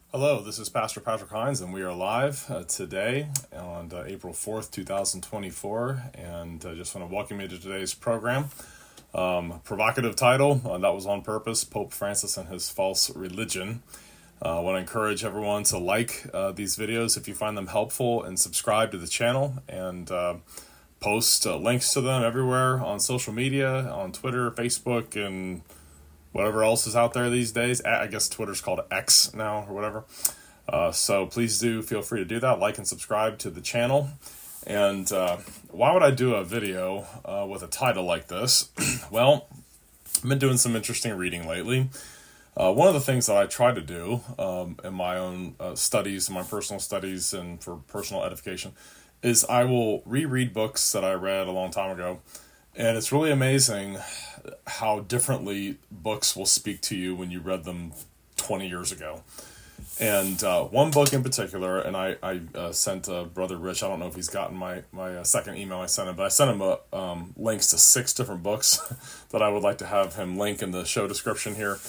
Hello, this is Pastor Patrick Hines, and we are live today on April 4th, 2024. And I just want to welcome you to today's program. Provocative title, that was on purpose, Pope Francis and His False Religion. I want to encourage everyone to like these videos if you find them helpful, and subscribe to the channel, and post links to them everywhere on social media, on Twitter, Facebook, and whatever else is out there these days. I guess Twitter's called X now or whatever. So please do feel free to do that. Like and subscribe to the channel. And why would I do a video with a title like this? Well, I've been doing some interesting reading lately. One of the things that I try to do in my own studies, in my personal studies and for personal edification, is I will reread books that I read a long time ago. And it's really amazing how differently books will speak to you when you read them 20 years ago. And one book in particular, and I sent Brother Rich, I don't know if he's gotten my second email I sent him, but I sent him links to 6 different books that I would like to have him link in the show description here.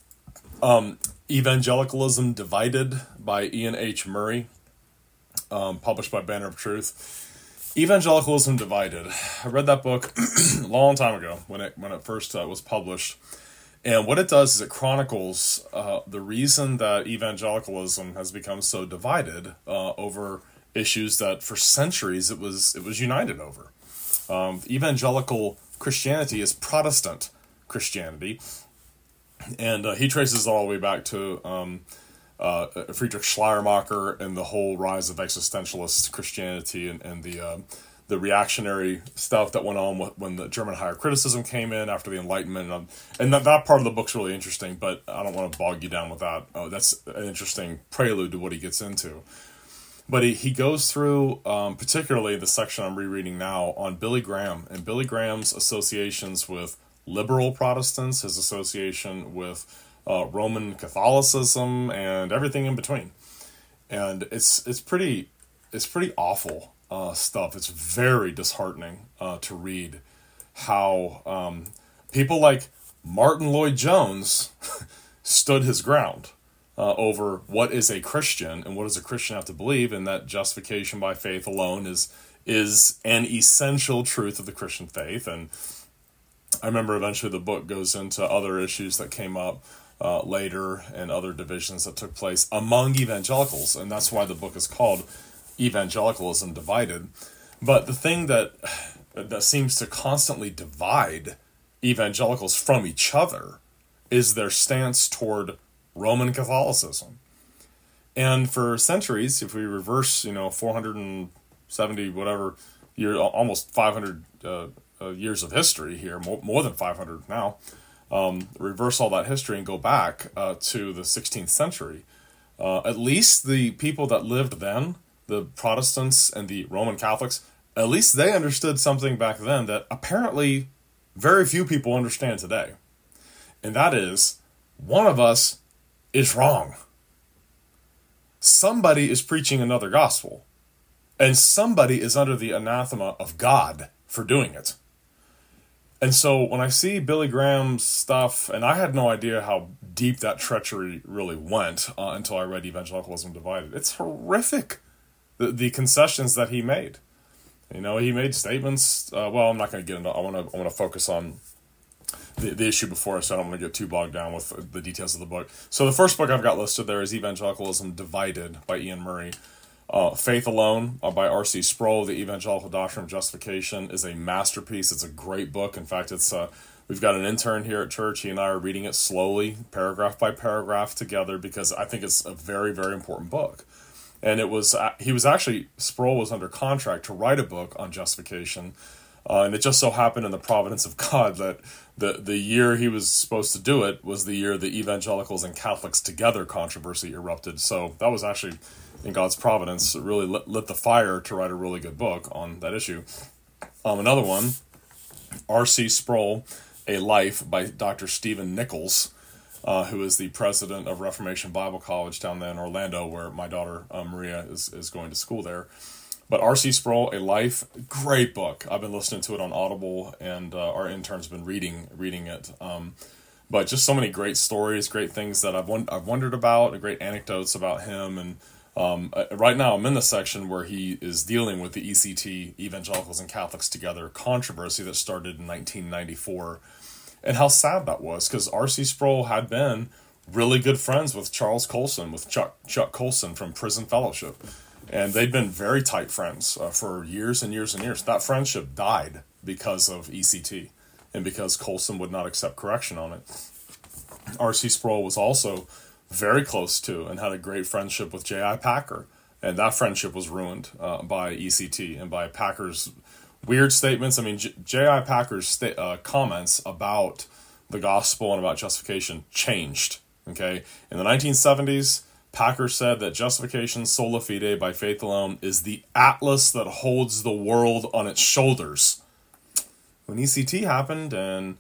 Evangelicalism Divided by Ian H. Murray, published by Banner of Truth. Evangelicalism Divided. I read that book a long time ago when it first was published. And what it does is it chronicles the reason that evangelicalism has become so divided over issues that for centuries it was united over. Evangelical Christianity is Protestant Christianity. And he traces it all the way back to Friedrich Schleiermacher and the whole rise of existentialist Christianity and the reactionary stuff that went on when the German higher criticism came in after the Enlightenment. And that part of the book's really interesting, but I don't want to bog you down with that. That's an interesting prelude to what he gets into. But he goes through, particularly the section I'm rereading now, on Billy Graham and Billy Graham's associations with liberal Protestants, his association with Roman Catholicism, and everything in between. And it's pretty awful stuff. It's very disheartening to read how people like Martin Lloyd-Jones stood his ground over what is a Christian and what does a Christian have to believe, and that justification by faith alone is an essential truth of the Christian faith. And I remember eventually the book goes into other issues that came up later and other divisions that took place among evangelicals, and that's why the book is called Evangelicalism Divided. But the thing that seems to constantly divide evangelicals from each other is their stance toward Roman Catholicism. And for centuries, if we reverse 470 whatever years, almost 500 years of history here, more than 500 now, reverse all that history and go back to the 16th century. At least the people that lived then, the Protestants and the Roman Catholics, at least they understood something back then that apparently very few people understand today. And that is, one of us is wrong. Somebody is preaching another gospel. And somebody is under the anathema of God for doing it. And so when I see Billy Graham's stuff, and I had no idea how deep that treachery really went until I read Evangelicalism Divided. It's horrific, the concessions that he made. He made statements. Well, I'm not going to get into. I want to focus on the issue before us, so I don't want to get too bogged down with the details of the book. So the first book I've got listed there is Evangelicalism Divided by Ian Murray. Faith Alone by R.C. Sproul, The Evangelical Doctrine of Justification, is a masterpiece. It's a great book. In fact, we've got an intern here at church. He and I are reading it slowly, paragraph by paragraph together, because I think it's a very, very important book. And Sproul was under contract to write a book on justification, and it just so happened in the providence of God that the year he was supposed to do it was the year the evangelicals and Catholics together controversy erupted. So that was actually, in God's providence, it really lit the fire to write a really good book on that issue. Another one, R.C. Sproul, A Life by Dr. Stephen Nichols, who is the president of Reformation Bible College down there in Orlando, where my daughter Maria is going to school there. But R.C. Sproul, A Life, great book. I've been listening to it on Audible, and our intern's been reading it. But just so many great stories, great things that I've wondered about, great anecdotes about him. And right now I'm in the section where he is dealing with the ECT, Evangelicals and Catholics Together controversy that started in 1994. And how sad that was, because R.C. Sproul had been really good friends with Charles Colson, with Chuck Colson from Prison Fellowship. And they'd been very tight friends for years and years and years. That friendship died because of ECT and because Colson would not accept correction on it. R.C. Sproul was also very close to and had a great friendship with J.I. Packer. And that friendship was ruined by ECT and by Packer's weird statements. I mean, J.I. Packer's comments about the gospel and about justification changed. Okay, in the 1970s, Packer said that justification sola fide, by faith alone, is the atlas that holds the world on its shoulders. When ECT happened and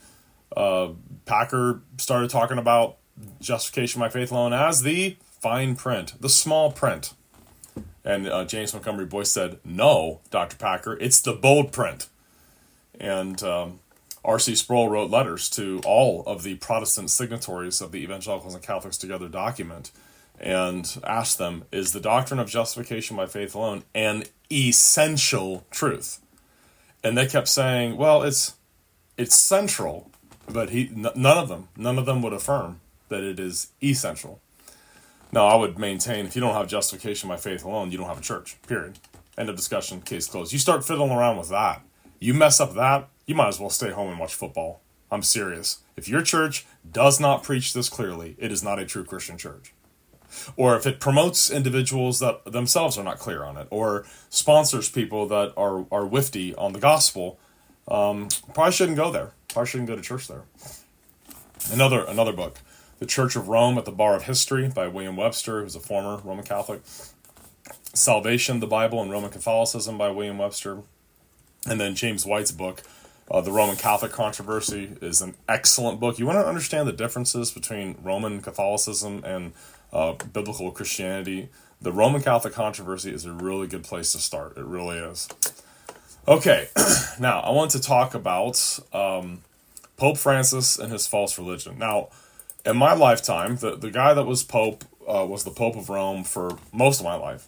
Packer started talking about justification by faith alone as the fine print, the small print. And James Montgomery Boyce said, "No, Dr. Packer, it's the bold print." And R.C. Sproul wrote letters to all of the Protestant signatories of the Evangelicals and Catholics Together document and asked them, is the doctrine of justification by faith alone an essential truth? And they kept saying, well, it's central, but none of them would affirm that it is essential. Now, I would maintain if you don't have justification by faith alone, you don't have a church, period. End of discussion, case closed. You start fiddling around with that, you mess up that, you might as well stay home and watch football. I'm serious. If your church does not preach this clearly, it is not a true Christian church. Or if it promotes individuals that themselves are not clear on it, or sponsors people that are whiffy on the gospel, probably shouldn't go there. Probably shouldn't go to church there. Another book, The Church of Rome at the Bar of History by William Webster, who's a former Roman Catholic. Salvation, the Bible, and Roman Catholicism by William Webster. And then James White's book, The Roman Catholic Controversy, is an excellent book. You want to understand the differences between Roman Catholicism and biblical Christianity. The Roman Catholic Controversy is a really good place to start. It really is. Okay, now I want to talk about Pope Francis and his false religion. Now, in my lifetime, the guy that was Pope, was the Pope of Rome for most of my life,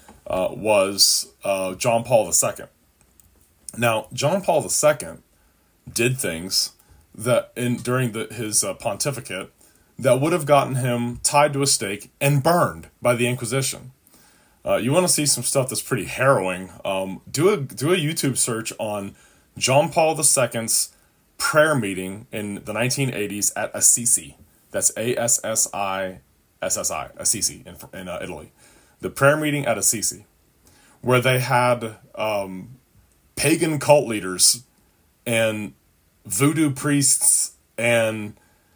was John Paul II. Now, John Paul II did things that during his pontificate that would have gotten him tied to a stake and burned by the Inquisition. You want to see some stuff that's pretty harrowing? Do a YouTube search on John Paul II's prayer meeting in the 1980s at Assisi. That's Assisi, Assisi in Italy. The prayer meeting at Assisi, where they had pagan cult leaders and voodoo priests and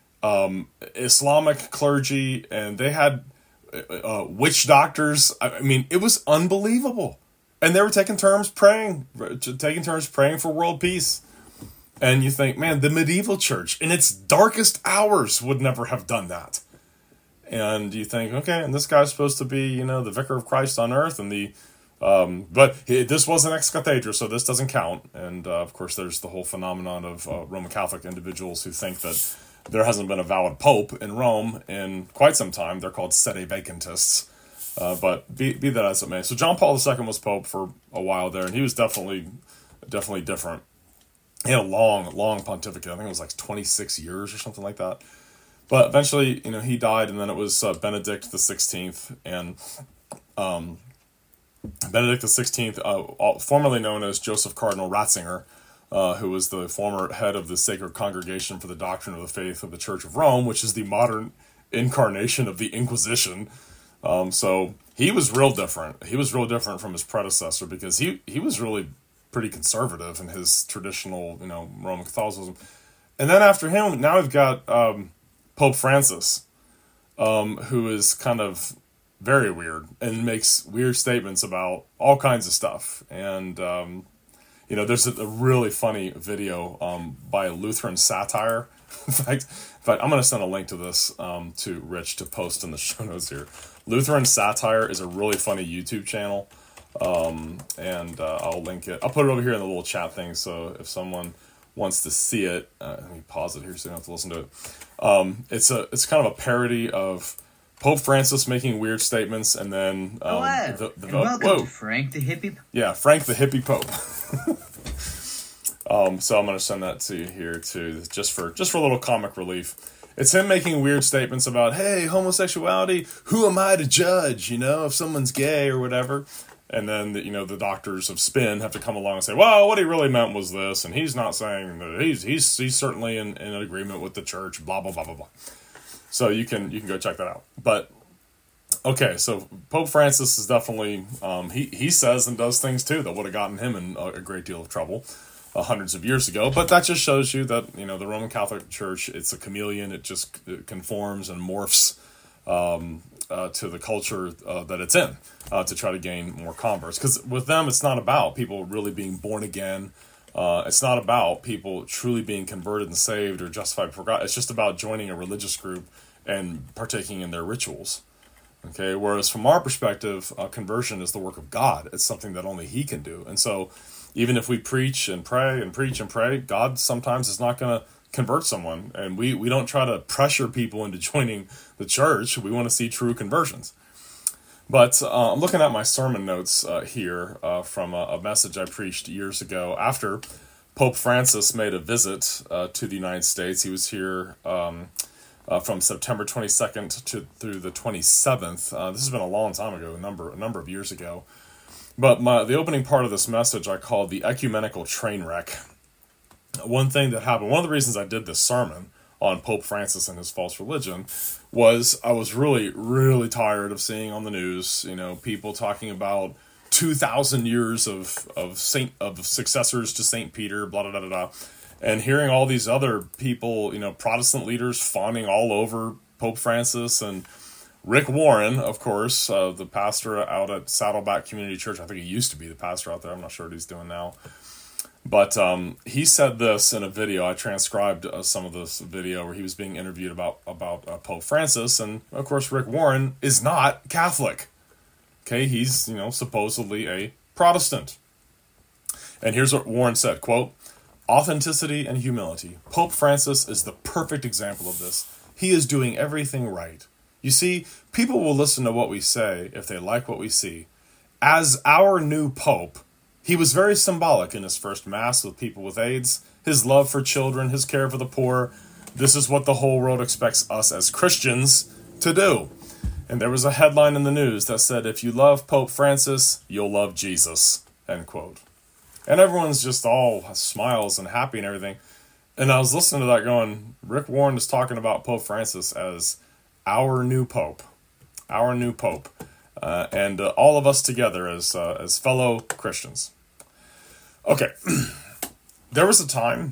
Islamic clergy, and they had witch doctors. I mean, it was unbelievable. And they were taking turns praying for world peace. And you think, man, the medieval church in its darkest hours would never have done that. And you think, okay, and this guy's supposed to be, the vicar of Christ on earth, and but this was an ex cathedra, so this doesn't count. And of course, there's the whole phenomenon of Roman Catholic individuals who think that there hasn't been a valid pope in Rome in quite some time. They're called sede vacantists. But be that as it may. So John Paul II was pope for a while there, and he was definitely different. He had a long pontificate. I think it was like 26 years or something like that. But eventually, he died, and then it was Benedict XVI. And Benedict XVI, formerly known as Joseph Cardinal Ratzinger, who was the former head of the Sacred Congregation for the Doctrine of the Faith of the Church of Rome, which is the modern incarnation of the Inquisition. So he was real different. He was real different from his predecessor because he was really pretty conservative in his traditional, Roman Catholicism. And then after him, now we've got Pope Francis, who is kind of very weird and makes weird statements about all kinds of stuff. And, there's a really funny video by a Lutheran satire. In fact, I'm going to send a link to this to Rich to post in the show notes here. Lutheran Satire is a really funny YouTube channel. And I'll link it. I'll put it over here in the little chat thing. So if someone wants to see it, let me pause it here so you don't have to listen to it. It's kind of a parody of Pope Francis making weird statements, and then welcome to Frank the Hippie. Yeah, Frank the Hippie Pope. So I'm going to send that to you here too, just for a little comic relief. It's him making weird statements about, hey, homosexuality, who am I to judge, if someone's gay or whatever. And then, the doctors of spin have to come along and say, well, what he really meant was this, and he's not saying that he's certainly in agreement with the church, blah, blah, blah, blah, blah. So you can go check that out. But, okay, so Pope Francis is definitely, he says and does things too that would have gotten him in a great deal of trouble hundreds of years ago. But that just shows you that, the Roman Catholic Church, it's a chameleon. It just conforms and morphs to the culture that it's in to try to gain more converts. Because with them, it's not about people really being born again. It's not about people truly being converted and saved or justified before God. It's just about joining a religious group and partaking in their rituals. Okay, whereas from our perspective, conversion is the work of God. It's something that only He can do. And so even if we preach and pray and preach and pray, God sometimes is not going to convert someone. And we don't try to pressure people into joining the church. We want to see true conversions. But I'm looking at my sermon notes here from a message I preached years ago after Pope Francis made a visit to the United States. He was here from September 22nd through the 27th. This has been a long time ago, a number of years ago. But the opening part of this message I called the ecumenical train wreck. One thing that happened, one of the reasons I did this sermon on Pope Francis and his false religion was I was really, really tired of seeing on the news, people talking about 2,000 years of successors to St. Peter, blah, blah, blah, blah, blah, and hearing all these other people, Protestant leaders fawning all over Pope Francis and Rick Warren, of course, the pastor out at Saddleback Community Church. I think he used to be the pastor out there. I'm not sure what he's doing now. But he said this in a video. I transcribed some of this video where he was being interviewed about Pope Francis. And, of course, Rick Warren is not Catholic. Okay, he's, supposedly a Protestant. And here's what Warren said, quote, "Authenticity and humility. Pope Francis is the perfect example of this. He is doing everything right. You see, people will listen to what we say if they like what we see. As our new Pope, he was very symbolic in his first Mass with people with AIDS, his love for children, his care for the poor. This is what the whole world expects us as Christians to do." And there was a headline in the news that said, "If you love Pope Francis, you'll love Jesus," end quote. And everyone's just all smiles and happy and everything. And I was listening to that going, Rick Warren is talking about Pope Francis as our new Pope, and all of us together as fellow Christians. Okay, there was a time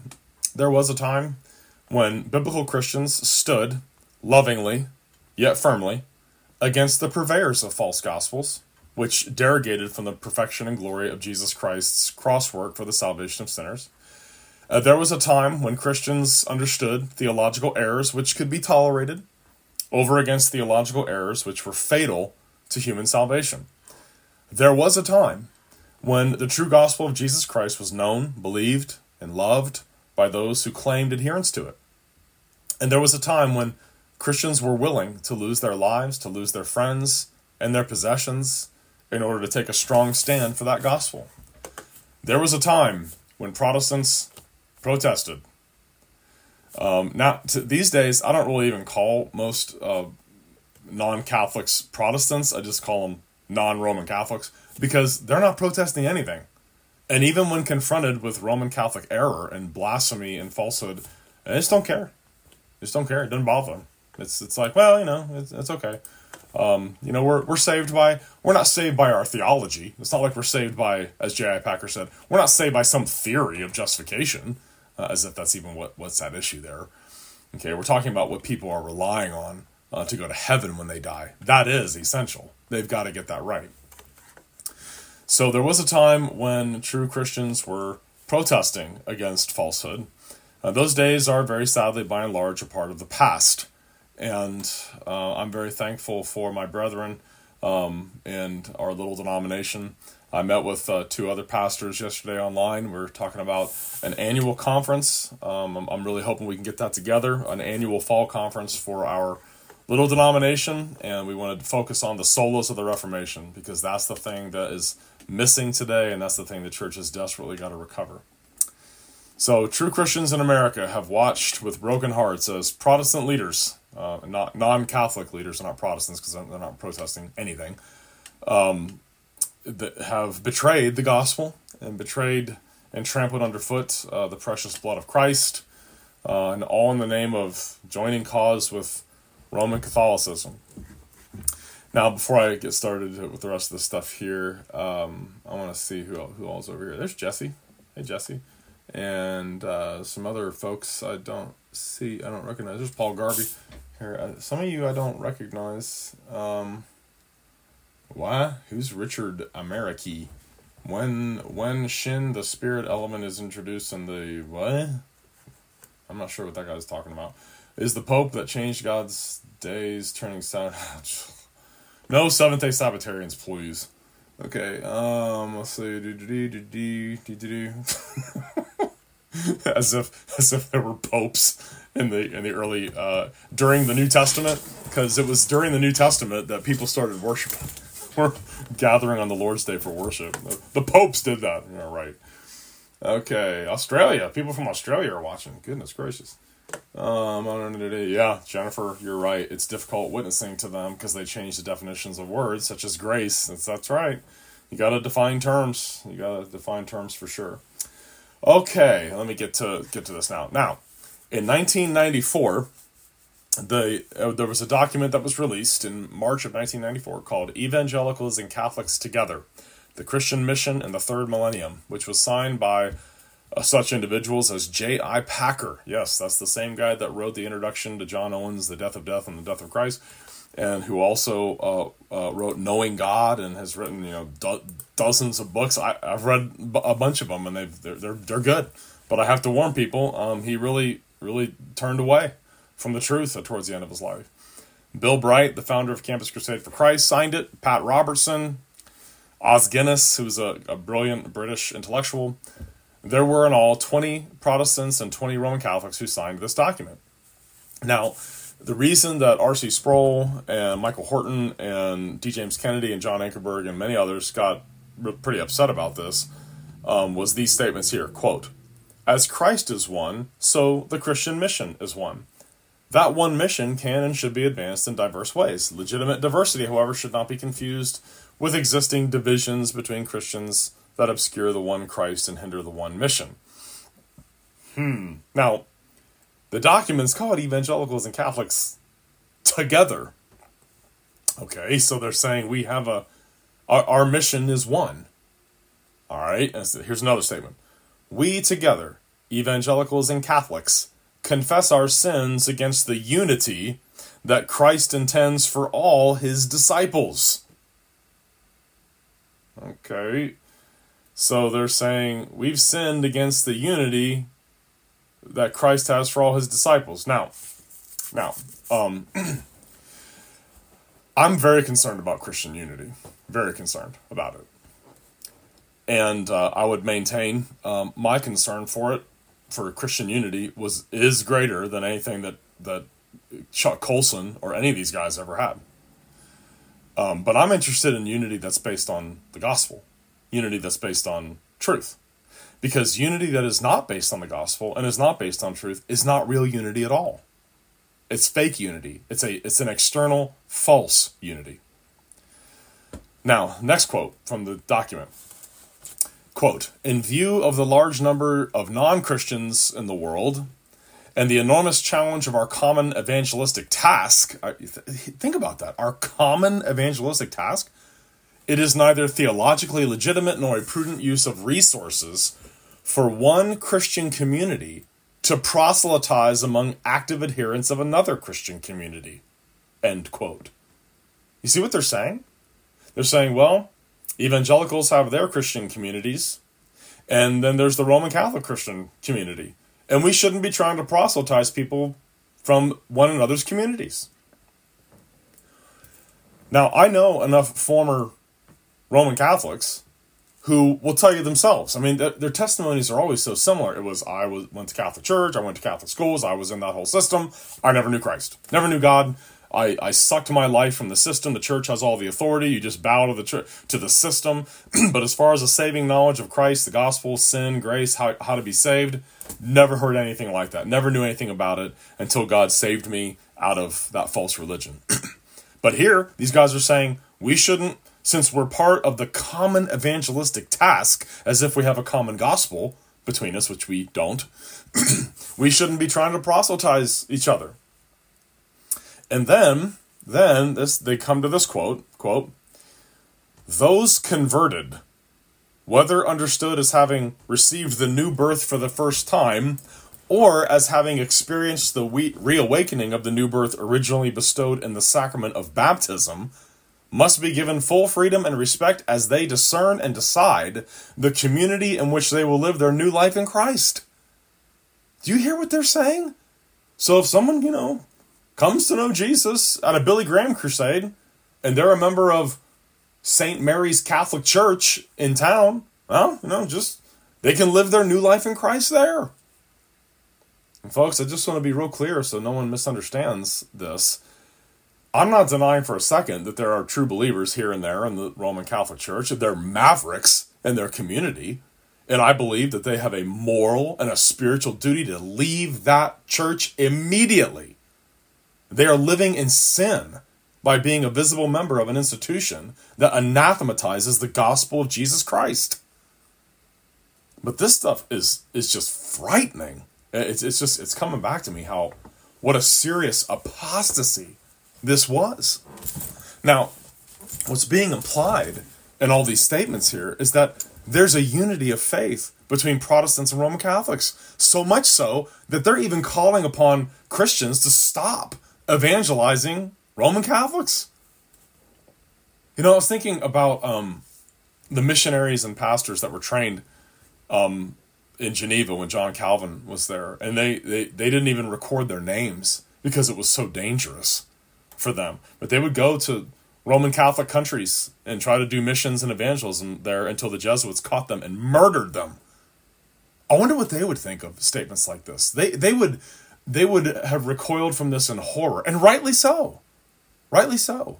when biblical Christians stood lovingly, yet firmly, against the purveyors of false gospels, which derogated from the perfection and glory of Jesus Christ's cross work for the salvation of sinners. There was a time when Christians understood theological errors which could be tolerated over against theological errors which were fatal to human salvation. There was a time when the true gospel of Jesus Christ was known, believed, and loved by those who claimed adherence to it. And there was a time when Christians were willing to lose their lives, to lose their friends and their possessions in order to take a strong stand for that gospel. There was a time when Protestants protested. These days, I don't really even call most non-Catholics Protestants. I just call them non-Roman Catholics because they're not protesting anything. And even when confronted with Roman Catholic error and blasphemy and falsehood, they just don't care. It doesn't bother them. It's like, well, it's okay. We're not saved by our theology. It's not like we're saved by, as J.I. Packer said, we're not saved by some theory of justification, as if that's even what's at issue there. Okay, we're talking about what people are relying on to go to heaven when they die. That is essential. They've got to get that right. So there was a time when true Christians were protesting against falsehood. Those days are very sadly, by and large, a part of the past. And I'm very thankful for my brethren in our little denomination. I met with 2 other pastors yesterday online. We're talking about an annual conference. I'm really hoping we can get that together, an annual fall conference for our little denomination, and we wanted to focus on the solas of the Reformation, because that's the thing that is missing today, and that's the thing the church has desperately got to recover. So true Christians in America have watched with broken hearts as Protestant leaders, not non-Catholic leaders, they're not Protestants because they're not protesting anything, that have betrayed the gospel and betrayed and trampled underfoot the precious blood of Christ, and all in the name of joining cause with Roman Catholicism. Now, before I get started with the rest of the stuff here, I want to see who all's over here. There's Jesse. Hey, Jesse. And some other folks I don't recognize. There's Paul Garvey. Here, some of you I don't recognize. Why? Who's Richard Americi? When Shin, the spirit element, is introduced in the what? I'm not sure what that guy's talking about. Is the Pope that changed God's days turning sound? No Seventh-day Sabbatarians, please. Okay, let's see. As if there were popes in the early during the New Testament, because it was during the New Testament that people started worshiping. We're gathering on the Lord's Day for worship. The popes did that. Yeah, right. Okay, Australia. People from Australia are watching. Goodness gracious. Yeah, Jennifer, you're right. It's difficult witnessing to them because they change the definitions of words, such as grace. That's right. You got to define terms. You got to define terms for sure. Okay, let me get to this now. Now, in 1994, there was a document that was released in March of 1994 called Evangelicals and Catholics Together, the Christian Mission in the Third Millennium, which was signed by such individuals as J.I. Packer. Yes, that's the same guy that wrote the introduction to John Owen's The Death of Death and the Death of Christ, and who also wrote Knowing God and has written dozens of books. I've read a bunch of them, and they're good. But I have to warn people, he really turned away from the truth towards the end of his life. Bill Bright, the founder of Campus Crusade for Christ, signed it. Pat Robertson, Os Guinness, who's a brilliant British intellectual. There were in all 20 Protestants and 20 Roman Catholics who signed this document. Now, the reason that R.C. Sproul and Michael Horton and D. James Kennedy and John Ankerberg and many others got pretty upset about this was these statements here, quote, "As Christ is one, so the Christian mission is one. That one mission can and should be advanced in diverse ways. Legitimate diversity, however, should not be confused with existing divisions between Christians that obscure the one Christ and hinder the one mission." Now, the document's called Evangelicals and Catholics Together. Okay, so they're saying we have our mission is one. All right, and so here's another statement. "We together, Evangelicals and Catholics, confess our sins against the unity that Christ intends for all his disciples." Okay, so they're saying we've sinned against the unity that Christ has for all his disciples. Now, I'm very concerned about Christian unity. Very concerned about it. And I would maintain my concern for Christian unity is greater than anything that Chuck Colson or any of these guys ever had. But I'm interested in unity that's based on the gospel, unity that's based on truth. Because unity that is not based on the gospel and is not based on truth is not real unity at all. It's fake unity. It's an external, false unity. Now, next quote from the document. Quote, "In view of the large number of non-Christians in the world and the enormous challenge of our common evangelistic task," think about that, our common evangelistic task, "it is neither theologically legitimate nor a prudent use of resources for one Christian community to proselytize among active adherents of another Christian community." End quote. You see what they're saying? They're saying, well, evangelicals have their Christian communities, and then there's the Roman Catholic Christian community. And we shouldn't be trying to proselytize people from one another's communities. Now, I know enough former Roman Catholics who will tell you themselves. I mean, their testimonies are always so similar. It was, went to Catholic church, I went to Catholic schools, I was in that whole system, I never knew Christ, never knew God. I sucked my life from the system. The church has all the authority. You just bow to the system. But as far as a saving knowledge of Christ, the gospel, sin, grace, how to be saved, never heard anything like that. Never knew anything about it until God saved me out of that false religion. But here, these guys are saying we shouldn't, since we're part of the common evangelistic task, as if we have a common gospel between us, which we don't, we shouldn't be trying to proselytize each other. And then they come to this quote, "Those converted, whether understood as having received the new birth for the first time, or as having experienced the reawakening of the new birth originally bestowed in the sacrament of baptism, must be given full freedom and respect as they discern and decide the community in which they will live their new life in Christ." Do you hear what they're saying? So if someone, comes to know Jesus at a Billy Graham crusade, and they're a member of St. Mary's Catholic Church in town, well, they can live their new life in Christ there. And folks, I just want to be real clear so no one misunderstands this. I'm not denying for a second that there are true believers here and there in the Roman Catholic Church. They're mavericks in their community. And I believe that they have a moral and a spiritual duty to leave that church immediately. They are living in sin by being a visible member of an institution that anathematizes the gospel of Jesus Christ. But this stuff is just frightening. It's coming back to me what a serious apostasy this was. Now, what's being implied in all these statements here is that there's a unity of faith between Protestants and Roman Catholics. So much so that they're even calling upon Christians to stop evangelizing Roman Catholics. I was thinking about the missionaries and pastors that were trained in Geneva when John Calvin was there. And they didn't even record their names because it was so dangerous for them. But they would go to Roman Catholic countries and try to do missions and evangelism there until the Jesuits caught them and murdered them. I wonder what they would think of statements like this. They would have recoiled from this in horror, and rightly so. Rightly so.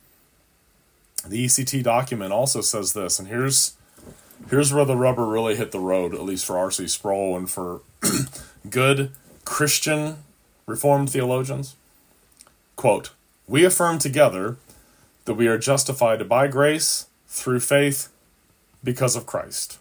The ECT document also says this, and here's where the rubber really hit the road, at least for R.C. Sproul and for good Christian Reformed theologians. Quote, "We affirm together that we are justified by grace through faith because of Christ."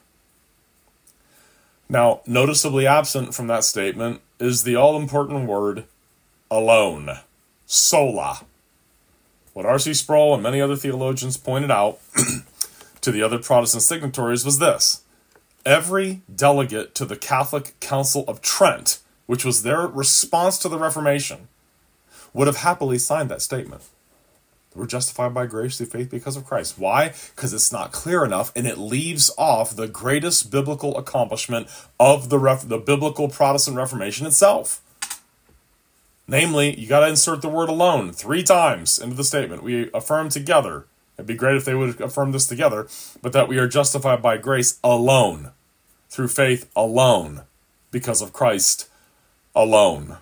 Now, noticeably absent from that statement is the all-important word alone, sola. What R.C. Sproul and many other theologians pointed out to the other Protestant signatories was this: every delegate to the Catholic Council of Trent, which was their response to the Reformation, would have happily signed that statement. We're justified by grace through faith because of Christ. Why? Because it's not clear enough, and it leaves off the greatest biblical accomplishment of the biblical Protestant Reformation itself. Namely, you got to insert the word alone 3 times into the statement. We affirm together. It'd be great if they would affirm this together, but that we are justified by grace alone, through faith alone, because of Christ alone.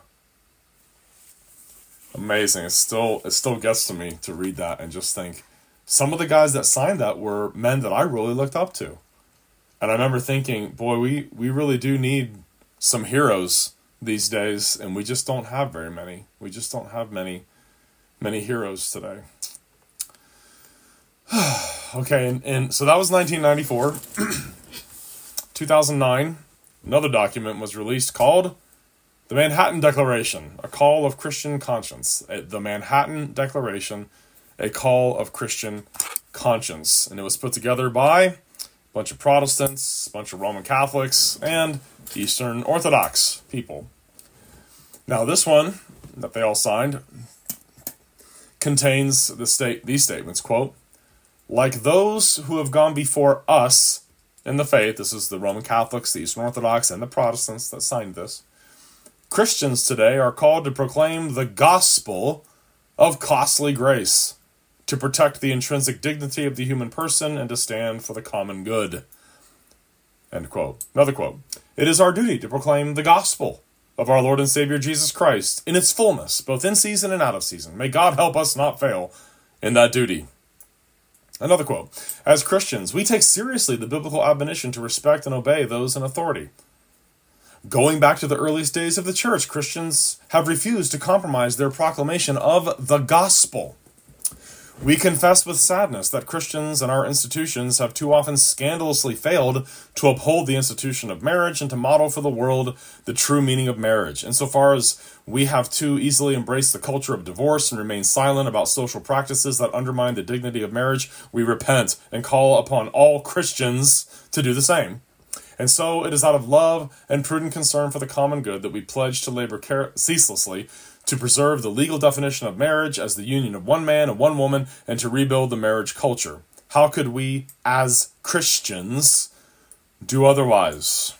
Amazing. It still gets to me to read that and just think, some of the guys that signed that were men that I really looked up to. And I remember thinking, boy, we really do need some heroes these days, and we just don't have very many. We just don't have many heroes today. Okay, and so that was 1994. 2009, another document was released called The Manhattan Declaration, a call of Christian conscience. The Manhattan Declaration, a call of Christian conscience. And it was put together by a bunch of Protestants, a bunch of Roman Catholics, and Eastern Orthodox people. Now this one, that they all signed, contains these statements, quote, "Like those who have gone before us in the faith," this is the Roman Catholics, the Eastern Orthodox, and the Protestants that signed this, "Christians today are called to proclaim the gospel of costly grace, to protect the intrinsic dignity of the human person and to stand for the common good. End quote. Another quote. It is our duty to proclaim the gospel of our Lord and Savior Jesus Christ in its fullness, both in season and out of season. May God help us not fail in that duty. Another quote. As Christians, we take seriously the biblical admonition to respect and obey those in authority. Going back to the earliest days of the church, Christians have refused to compromise their proclamation of the gospel. We confess with sadness that Christians and our institutions have too often scandalously failed to uphold the institution of marriage and to model for the world the true meaning of marriage. Insofar as we have too easily embraced the culture of divorce and remain silent about social practices that undermine the dignity of marriage, we repent and call upon all Christians to do the same. And so it is out of love and prudent concern for the common good that we pledge to labor ceaselessly to preserve the legal definition of marriage as the union of one man and one woman and to rebuild the marriage culture. How could we, as Christians, do otherwise?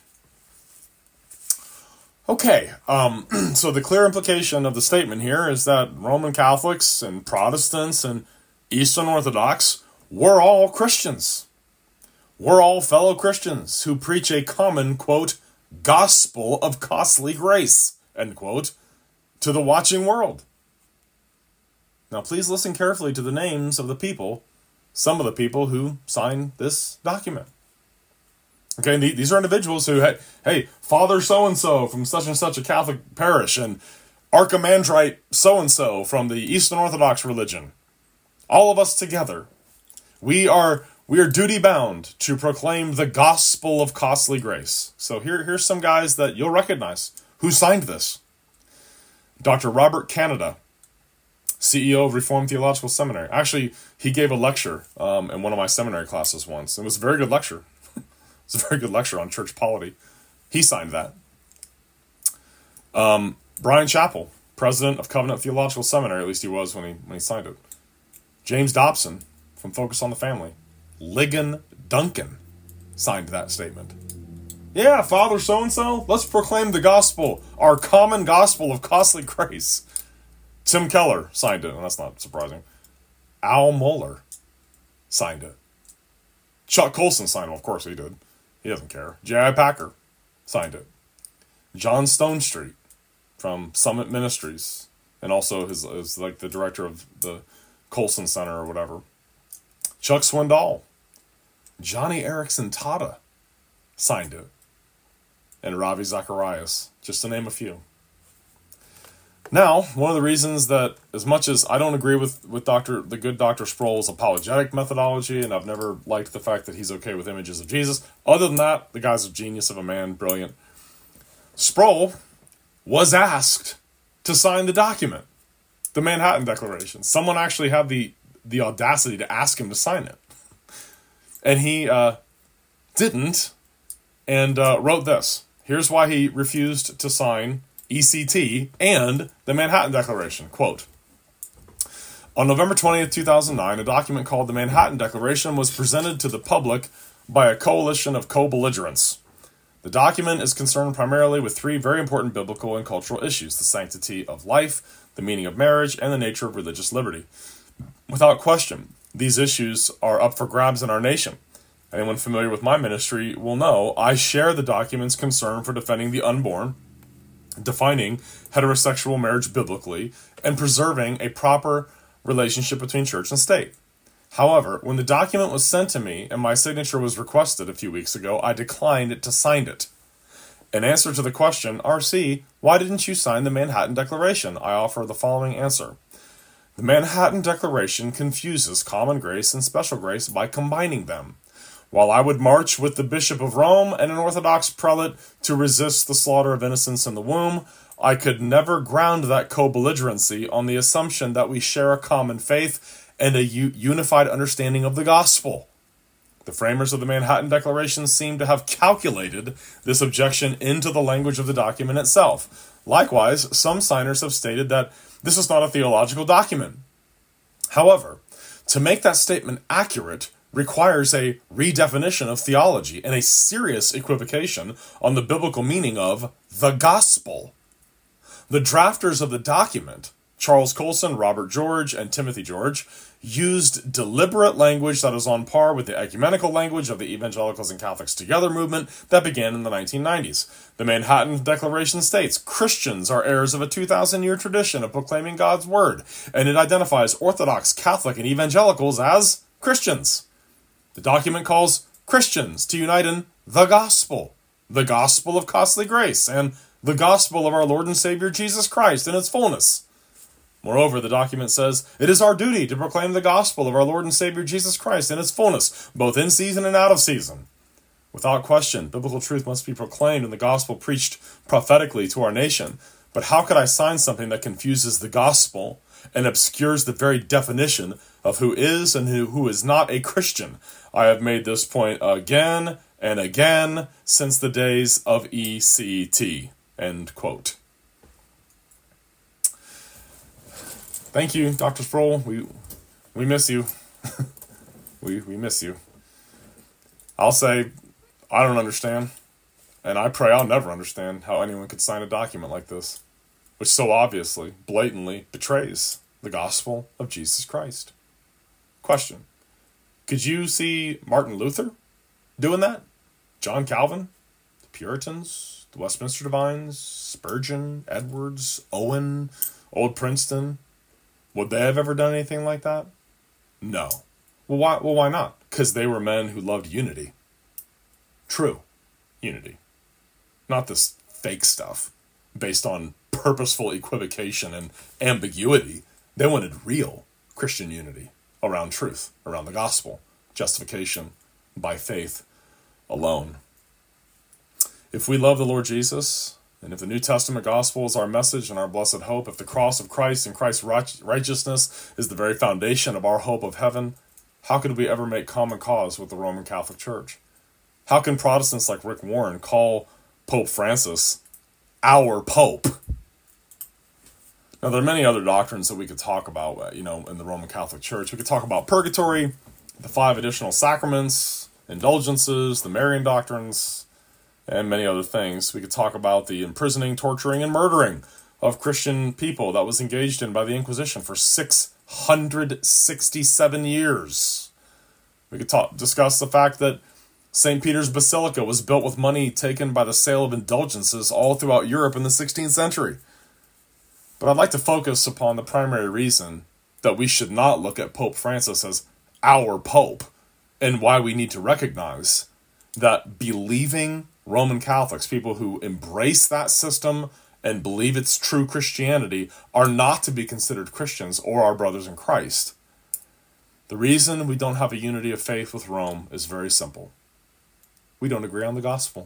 Okay, so the clear implication of the statement here is that Roman Catholics and Protestants and Eastern Orthodox, we're all Christians. We're all fellow Christians who preach a common, quote, gospel of costly grace, end quote, to the watching world. Now, please listen carefully to the names of the people, some of the people who signed this document. Okay, these are individuals who, hey, Father so-and-so from such and such a Catholic parish, and Archimandrite so-and-so from the Eastern Orthodox religion. All of us together, we are duty-bound to proclaim the gospel of costly grace. So here's some guys that you'll recognize who signed this. Dr. Robert Canada, CEO of Reformed Theological Seminary. Actually, he gave a lecture in one of my seminary classes once. It was a very good lecture. It was a very good lecture on church polity. He signed that. Brian Chappell, president of Covenant Theological Seminary, at least he was when he signed it. James Dobson from Focus on the Family. Ligon Duncan signed that statement. Yeah, Father so-and-so, let's proclaim the gospel, our common gospel of costly grace. Tim Keller signed it, and that's not surprising. Al Mohler signed it. Chuck Colson signed it, of course he did. He doesn't care. J.I. Packer signed it. John Stonestreet from Summit Ministries, and also is like the director of the Colson Center or whatever. Chuck Swindoll. Johnny Erickson Tata signed it. And Ravi Zacharias, just to name a few. Now, one of the reasons that, as much as I don't agree with the good Dr. Sproul's apologetic methodology, and I've never liked the fact that he's okay with images of Jesus, other than that, the guy's a genius of a man, brilliant. Sproul was asked to sign the document, the Manhattan Declaration. Someone actually had the audacity to ask him to sign it. And he didn't, and wrote this. Here's why he refused to sign ECT and the Manhattan Declaration. Quote, on November 20th, 2009, a document called the Manhattan Declaration was presented to the public by a coalition of co-belligerents. The document is concerned primarily with three very important biblical and cultural issues: the sanctity of life, the meaning of marriage, and the nature of religious liberty. Without question, these issues are up for grabs in our nation. Anyone familiar with my ministry will know I share the document's concern for defending the unborn, defining heterosexual marriage biblically, and preserving a proper relationship between church and state. However, when the document was sent to me and my signature was requested a few weeks ago, I declined to sign it. In answer to the question, RC, why didn't you sign the Manhattan Declaration? I offer the following answer. The Manhattan Declaration confuses common grace and special grace by combining them. While I would march with the Bishop of Rome and an Orthodox prelate to resist the slaughter of innocents in the womb, I could never ground that co-belligerency on the assumption that we share a common faith and a unified understanding of the gospel. The framers of the Manhattan Declaration seem to have calculated this objection into the language of the document itself. Likewise, some signers have stated that this is not a theological document. However, to make that statement accurate requires a redefinition of theology and a serious equivocation on the biblical meaning of the gospel. The drafters of the document Charles Colson, Robert George, and Timothy George used deliberate language that is on par with the ecumenical language of the Evangelicals and Catholics Together movement that began in the 1990s. The Manhattan Declaration states, Christians are heirs of a 2,000-year tradition of proclaiming God's word, and it identifies Orthodox, Catholic, and Evangelicals as Christians. The document calls Christians to unite in the gospel of costly grace, and the gospel of our Lord and Savior Jesus Christ in its fullness. Moreover, the document says, it is our duty to proclaim the gospel of our Lord and Savior Jesus Christ in its fullness, both in season and out of season. Without question, biblical truth must be proclaimed and the gospel preached prophetically to our nation. But how could I sign something that confuses the gospel and obscures the very definition of who is and who is not a Christian? I have made this point again and again since the days of ECT. End quote. Thank you, Dr. Sproul. We miss you. we miss you. I'll say, I don't understand, and I pray I'll never understand how anyone could sign a document like this, which so obviously, blatantly betrays the gospel of Jesus Christ. Question. Could you see Martin Luther doing that? John Calvin? The Puritans? The Westminster Divines? Spurgeon? Edwards? Owen? Old Princeton? Would they have ever done anything like that? No. Well, why not? Because they were men who loved unity. True unity. Not this fake stuff based on purposeful equivocation and ambiguity. They wanted real Christian unity around truth, around the gospel, justification by faith alone. If we love the Lord Jesus, and if the New Testament gospel is our message and our blessed hope, if the cross of Christ and Christ's righteousness is the very foundation of our hope of heaven, how could we ever make common cause with the Roman Catholic Church? How can Protestants like Rick Warren call Pope Francis our Pope? Now, there are many other doctrines that we could talk about, in the Roman Catholic Church. We could talk about purgatory, the 5 additional sacraments, indulgences, the Marian doctrines, and many other things. We could talk about the imprisoning, torturing, and murdering of Christian people that was engaged in by the Inquisition for 667 years. We could discuss the fact that St. Peter's Basilica was built with money taken by the sale of indulgences all throughout Europe in the 16th century. But I'd like to focus upon the primary reason that we should not look at Pope Francis as our Pope, and why we need to recognize that believing Roman Catholics, people who embrace that system and believe it's true Christianity, are not to be considered Christians or our brothers in Christ. The reason we don't have a unity of faith with Rome is very simple. We don't agree on the gospel.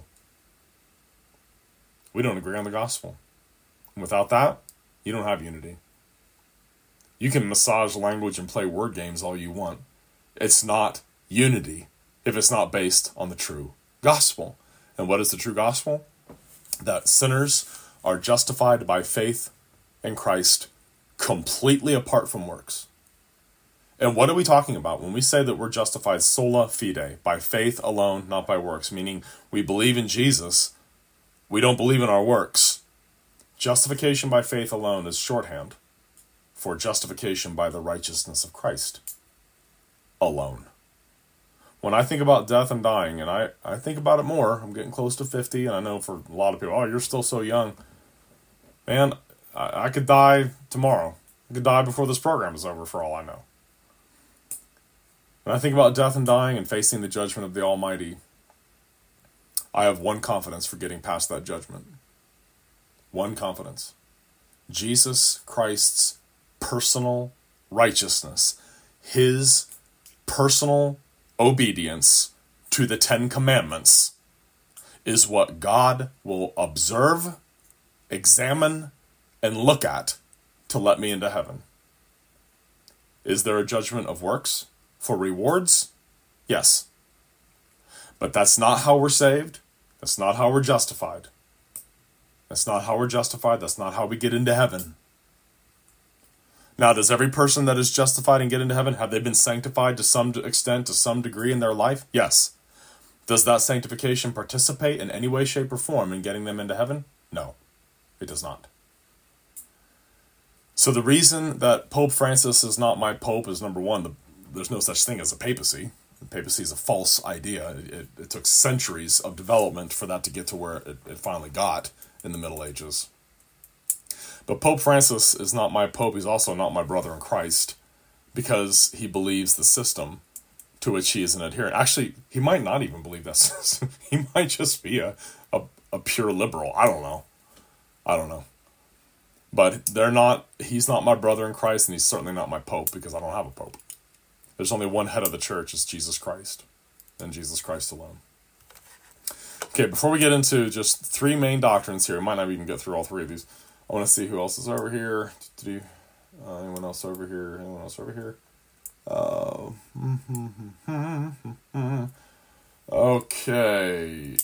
We don't agree on the gospel. And without that, you don't have unity. You can massage language and play word games all you want. It's not unity if it's not based on the true gospel. And what is the true gospel? That sinners are justified by faith in Christ completely apart from works. And what are we talking about when we say that we're justified sola fide, by faith alone, not by works? Meaning we believe in Jesus, we don't believe in our works. Justification by faith alone is shorthand for justification by the righteousness of Christ alone. When I think about death and dying, and I think about it more, I'm getting close to 50, and I know for a lot of people, you're still so young. Man, I could die tomorrow. I could die before this program is over, for all I know. When I think about death and dying and facing the judgment of the Almighty, I have one confidence for getting past that judgment. One confidence. Jesus Christ's personal righteousness, his personal obedience to the 10 Commandments, is what God will observe, examine, and look at to let me into heaven. Is there a judgment of works for rewards? Yes. But that's not how we're saved. That's not how we're justified. That's not how we're justified. That's not how we get into heaven. Now, does every person that is justified and get into heaven, have they been sanctified to some extent, to some degree in their life? Yes. Does that sanctification participate in any way, shape, or form in getting them into heaven? No, it does not. So the reason that Pope Francis is not my pope is, number one, there's no such thing as a papacy. The papacy is a false idea. It took centuries of development for that to get to where it finally got in the Middle Ages. But Pope Francis is not my pope. He's also not my brother in Christ, because he believes the system to which he is an adherent. Actually, he might not even believe that system. He might just be a pure liberal. I don't know. But he's not my brother in Christ, and he's certainly not my pope, because I don't have a pope. There's only one head of the church, it's Jesus Christ, and Jesus Christ alone. Okay, before we get into just three main doctrines here, we might not even get through all three of these. I want to see who else is over here. Anyone else over here? Okay.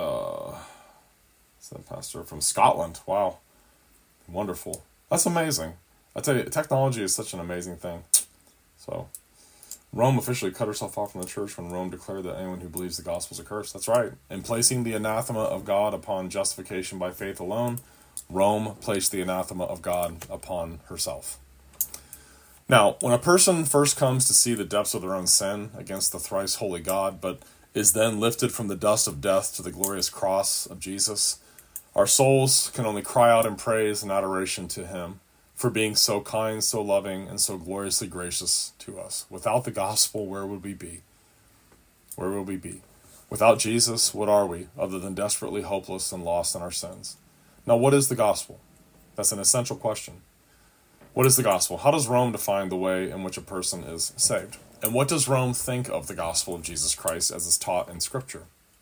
It's a pastor from Scotland. Wow. Wonderful. That's amazing. I tell you, technology is such an amazing thing. So, Rome officially cut herself off from the church when Rome declared that anyone who believes the gospel is accursed. That's right. In placing the anathema of God upon justification by faith alone, Rome placed the anathema of God upon herself. Now, when a person first comes to see the depths of their own sin against the thrice holy God, but is then lifted from the dust of death to the glorious cross of Jesus, our souls can only cry out in praise and adoration to him for being so kind, so loving, and so gloriously gracious to us. Without the gospel, where would we be? Where would we be? Without Jesus, what are we, other than desperately hopeless and lost in our sins? Now, what is the gospel? That's an essential question. What is the gospel? How does Rome define the way in which a person is saved? And what does Rome think of the gospel of Jesus Christ as is taught in Scripture?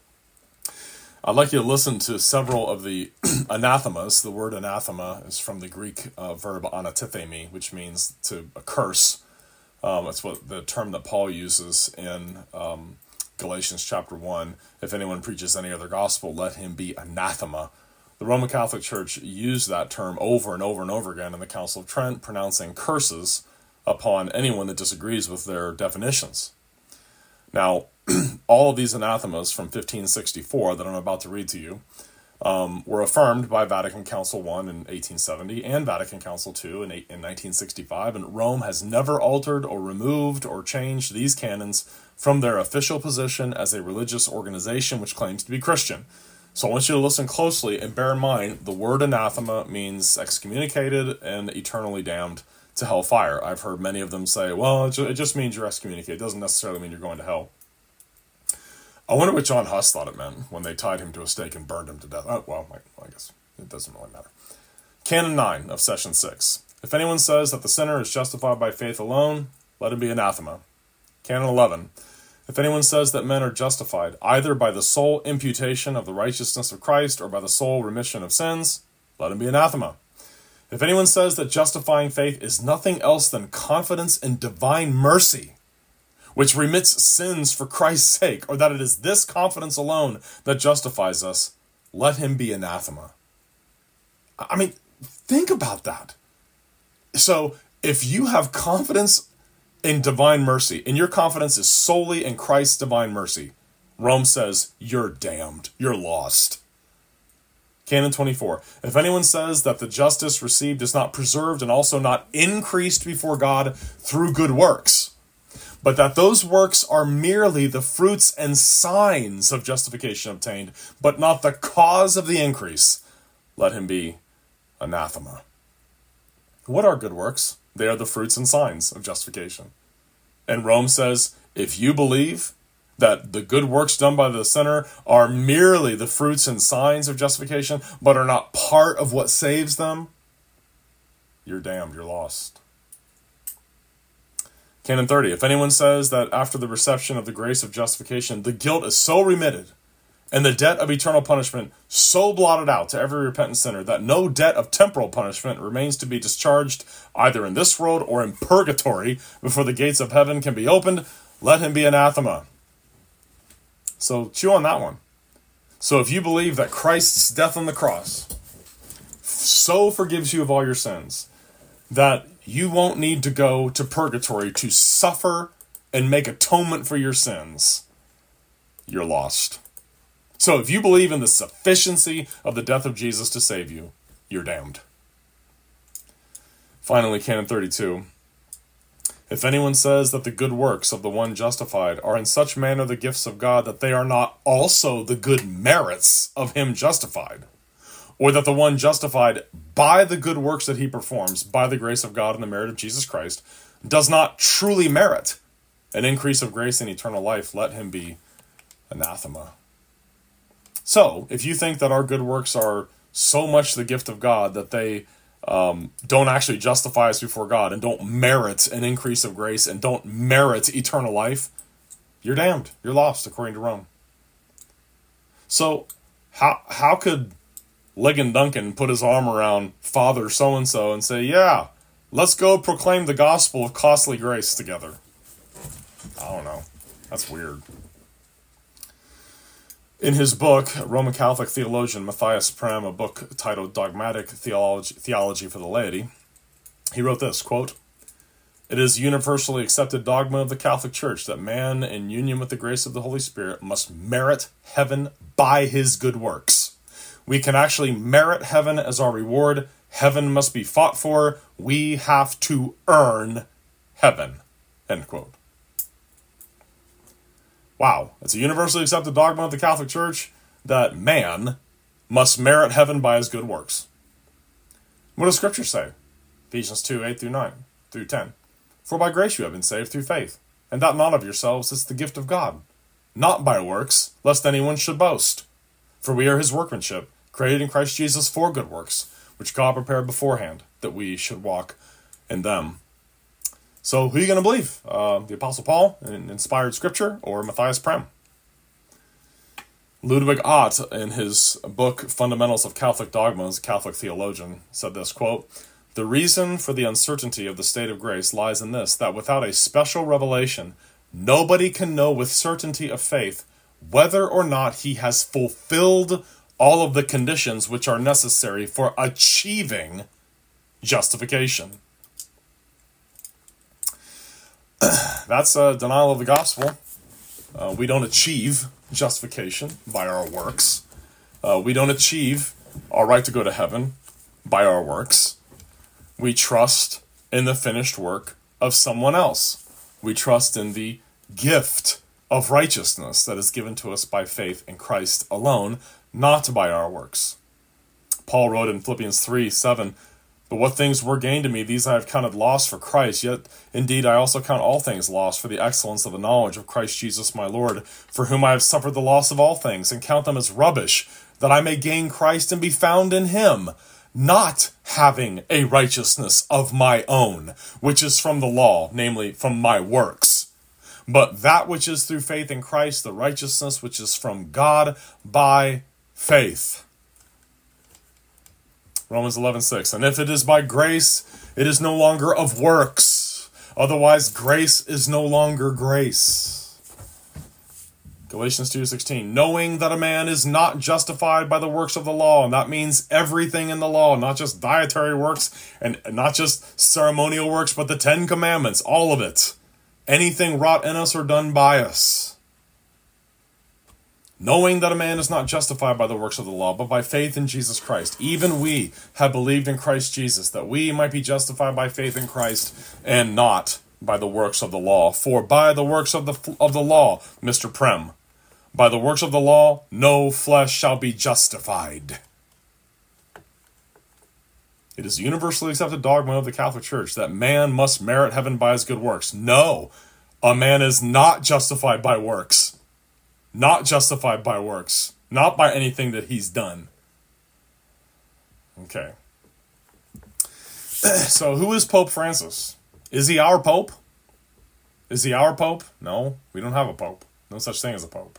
I'd like you to listen to several of the anathemas. The word anathema is from the Greek verb anatithemi, which means to curse. That's what the term that Paul uses in Galatians chapter 1. If anyone preaches any other gospel, let him be anathema. The Roman Catholic Church used that term over and over and over again in the Council of Trent, pronouncing curses upon anyone that disagrees with their definitions. Now, all of these anathemas from 1564 that I'm about to read to you were affirmed by Vatican Council I in 1870 and Vatican Council II in 1965, and Rome has never altered or removed or changed these canons from their official position as a religious organization which claims to be Christian. So I want you to listen closely and bear in mind the word anathema means excommunicated and eternally damned to hellfire. I've heard many of them say, well, it just means you're excommunicated. It doesn't necessarily mean you're going to hell. I wonder what John Huss thought it meant when they tied him to a stake and burned him to death. Oh, well, I guess it doesn't really matter. Canon 9 of Session 6. If anyone says that the sinner is justified by faith alone, let him be anathema. Canon 11. If anyone says that men are justified either by the sole imputation of the righteousness of Christ or by the sole remission of sins, let him be anathema. If anyone says that justifying faith is nothing else than confidence in divine mercy, which remits sins for Christ's sake, or that it is this confidence alone that justifies us, let him be anathema. I mean, think about that. So, if you have confidence in divine mercy, and your confidence is solely in Christ's divine mercy, Rome says, you're damned. You're lost. Canon 24. If anyone says that the justice received is not preserved and also not increased before God through good works, but that those works are merely the fruits and signs of justification obtained, but not the cause of the increase, let him be anathema. What are good works? They are the fruits and signs of justification. And Rome says, if you believe that the good works done by the sinner are merely the fruits and signs of justification, but are not part of what saves them, you're damned, you're lost. Canon 30. If anyone says that after the reception of the grace of justification, the guilt is so remitted, and the debt of eternal punishment so blotted out to every repentant sinner that no debt of temporal punishment remains to be discharged either in this world or in purgatory before the gates of heaven can be opened, let him be anathema. So chew on that one. So if you believe that Christ's death on the cross so forgives you of all your sins that you won't need to go to purgatory to suffer and make atonement for your sins, you're lost. So if you believe in the sufficiency of the death of Jesus to save you, you're damned. Finally, Canon 32. If anyone says that the good works of the one justified are in such manner the gifts of God that they are not also the good merits of him justified, or that the one justified by the good works that he performs, by the grace of God and the merit of Jesus Christ, does not truly merit an increase of grace and eternal life, let him be anathema. So, if you think that our good works are so much the gift of God that they don't actually justify us before God and don't merit an increase of grace and don't merit eternal life, you're damned. You're lost, according to Rome. So, how could Ligon Duncan put his arm around Father so-and-so and say, yeah, let's go proclaim the gospel of costly grace together? I don't know. That's weird. In his book, Roman Catholic theologian Matthias Prem, a book titled Dogmatic Theology for the Laity, he wrote this, quote, "It is universally accepted dogma of the Catholic Church that man, in union with the grace of the Holy Spirit, must merit heaven by his good works. We can actually merit heaven as our reward. Heaven must be fought for. We have to earn heaven." End quote. Wow, it's a universally accepted dogma of the Catholic Church that man must merit heaven by his good works. What does Scripture say? Ephesians 2, 8 through 9, through 10. "For by grace you have been saved through faith, and that not of yourselves, is the gift of God, not by works, lest anyone should boast. For we are his workmanship, created in Christ Jesus for good works, which God prepared beforehand, that we should walk in them." So who are you going to believe? The Apostle Paul in inspired Scripture, or Matthias Prem? Ludwig Ott, in his book Fundamentals of Catholic Dogmas, Catholic theologian, said this, quote, "The reason for the uncertainty of the state of grace lies in this, that without a special revelation, nobody can know with certainty of faith whether or not he has fulfilled all of the conditions which are necessary for achieving justification." That's a denial of the gospel. We don't achieve justification by our works. We don't achieve our right to go to heaven by our works. We trust in the finished work of someone else. We trust in the gift of righteousness that is given to us by faith in Christ alone, not by our works. Paul wrote in Philippians 3:7, "But what things were gained to me, these I have counted loss for Christ. Yet, indeed, I also count all things lost for the excellence of the knowledge of Christ Jesus my Lord, for whom I have suffered the loss of all things, and count them as rubbish, that I may gain Christ and be found in him, not having a righteousness of my own, which is from the law, namely from my works, but that which is through faith in Christ, the righteousness which is from God by faith." Romans 11:6, "And if it is by grace, it is no longer of works. Otherwise, grace is no longer grace." Galatians 2:16, "Knowing that a man is not justified by the works of the law," and that means everything in the law, not just dietary works, and not just ceremonial works, but the 10 Commandments, all of it. Anything wrought in us or done by us. "Knowing that a man is not justified by the works of the law, but by faith in Jesus Christ. Even we have believed in Christ Jesus, that we might be justified by faith in Christ, and not by the works of the law. For by the works of the law, Mr. Prem, by the works of the law, no flesh shall be justified." It is a universally accepted dogma of the Catholic Church that man must merit heaven by his good works. No, a man is not justified by works. Not justified by works. Not by anything that he's done. Okay. So who is Pope Francis? Is he our Pope? Is he our Pope? No, we don't have a Pope. No such thing as a Pope.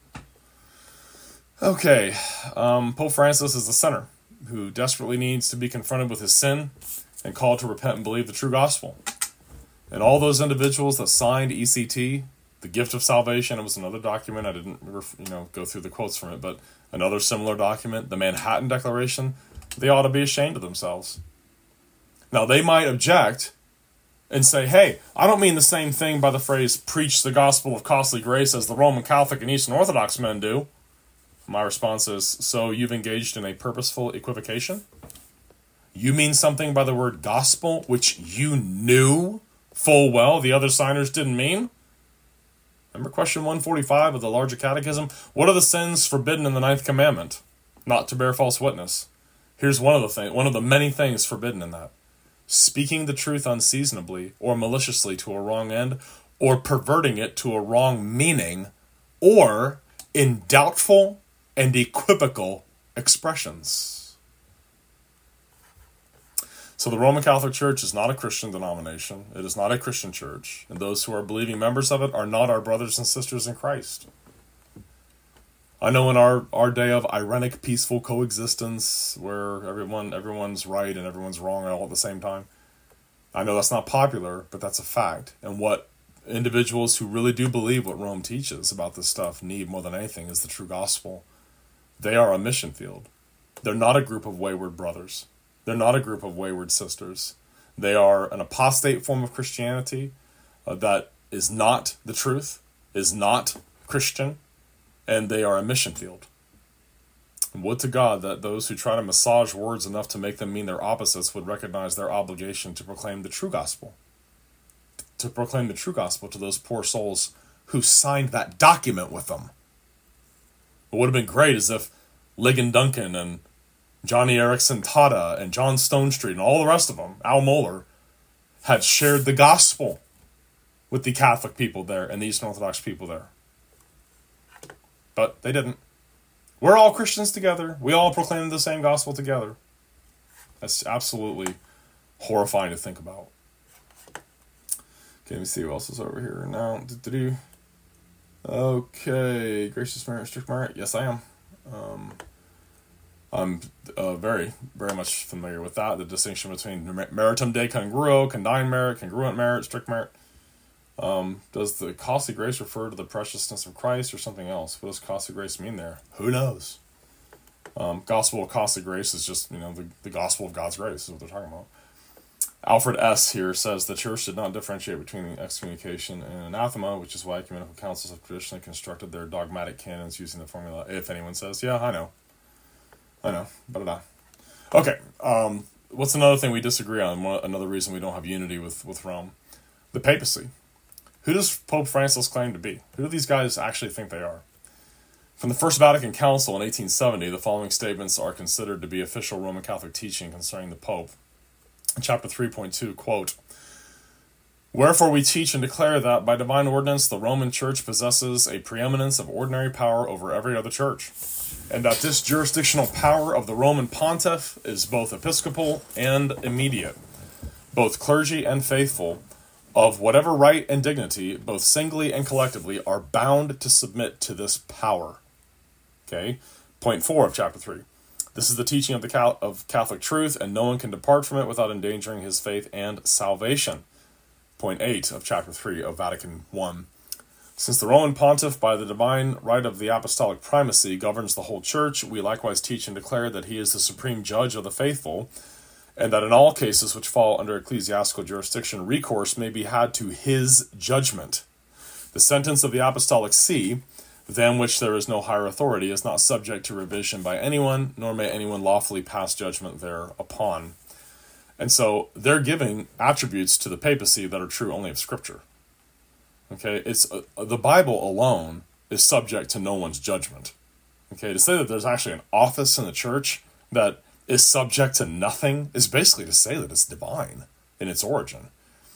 Okay. Pope Francis is a sinner who desperately needs to be confronted with his sin and called to repent and believe the true gospel. And all those individuals that signed ECT, the gift of salvation, it was another document, I didn't go through the quotes from it, but another similar document, the Manhattan Declaration, they ought to be ashamed of themselves. Now, they might object and say, hey, I don't mean the same thing by the phrase, preach the gospel of costly grace as the Roman Catholic and Eastern Orthodox men do. My response is, so you've engaged in a purposeful equivocation? You mean something by the word gospel, which you knew full well the other signers didn't mean? Remember question 145 of the Larger Catechism? What are the sins forbidden in the 9th commandment? Not to bear false witness. Here's one of the many things forbidden in that. Speaking the truth unseasonably or maliciously to a wrong end, or perverting it to a wrong meaning, or in doubtful and equivocal expressions. So the Roman Catholic Church is not a Christian denomination. It is not a Christian church. And those who are believing members of it are not our brothers and sisters in Christ. I know in our day of ironic, peaceful coexistence, where everyone's right and everyone's wrong all at the same time, I know that's not popular, but that's a fact. And what individuals who really do believe what Rome teaches about this stuff need more than anything is the true gospel. They are a mission field. They're not a group of wayward brothers. They're not a group of wayward sisters. They are an apostate form of Christianity that is not the truth, is not Christian, and they are a mission field. And would to God that those who try to massage words enough to make them mean their opposites would recognize their obligation to proclaim the true gospel. To proclaim the true gospel to those poor souls who signed that document with them. What would have been great is if Ligon Duncan and Johnny Erickson Tada and John Stonestreet and all the rest of them, Al Mohler, had shared the gospel with the Catholic people there and the Eastern Orthodox people there. But they didn't. We're all Christians together. We all proclaim the same gospel together. That's absolutely horrifying to think about. Okay, let me see who else is over here now. Okay, gracious merit, strict merit. Yes, I am. I'm very, very much familiar with that. The distinction between meritum de congruo, condign merit, congruent merit, strict merit. Does the costly grace refer to the preciousness of Christ or something else? What does costly grace mean there? Who knows? Gospel of costly grace is just, the gospel of God's grace is what they're talking about. Alfred S. here says the church did not differentiate between excommunication and anathema, which is why ecumenical councils have traditionally constructed their dogmatic canons using the formula, if anyone says. Yeah, I know. Okay, what's another thing we disagree on? Another reason we don't have unity with Rome? The papacy. Who does Pope Francis claim to be? Who do these guys actually think they are? From the First Vatican Council in 1870, the following statements are considered to be official Roman Catholic teaching concerning the Pope. Chapter 3.2, quote, "Wherefore we teach and declare that, by divine ordinance, the Roman Church possesses a preeminence of ordinary power over every other church, and that this jurisdictional power of the Roman Pontiff is both episcopal and immediate, both clergy and faithful, of whatever right and dignity, both singly and collectively, are bound to submit to this power." Okay, point 4 of chapter 3. "This is the teaching of Catholic truth, and no one can depart from it without endangering his faith and salvation." Point 8 of chapter 3 of Vatican I. "Since the Roman Pontiff, by the divine right of the apostolic primacy, governs the whole church, we likewise teach and declare that he is the supreme judge of the faithful, and that in all cases which fall under ecclesiastical jurisdiction, recourse may be had to his judgment. The sentence of the apostolic see, than which there is no higher authority, is not subject to revision by anyone, nor may anyone lawfully pass judgment thereupon." And so they're giving attributes to the papacy that are true only of Scripture. Okay, it's the Bible alone is subject to no one's judgment. Okay, to say that there's actually an office in the church that is subject to nothing is basically to say that it's divine in its origin.